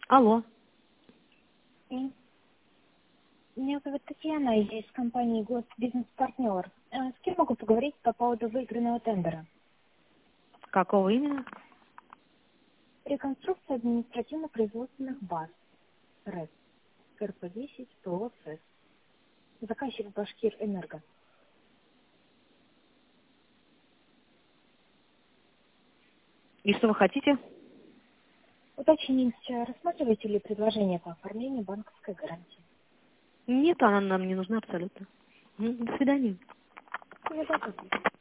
Алло. Меня зовут Татьяна, я из компании «Госбизнес-партнер». С кем могу поговорить по поводу выигранного тендера? Какого именно? Реконструкция административно-производственных баз. РЭС. РП-10 ПО СЭС. Заказчик Башкир Энерго. И что вы хотите? Уточнить, рассматриваете ли предложение по оформлению банковской гарантии? Нет, она нам не нужна абсолютно. До свидания. Всего доброго.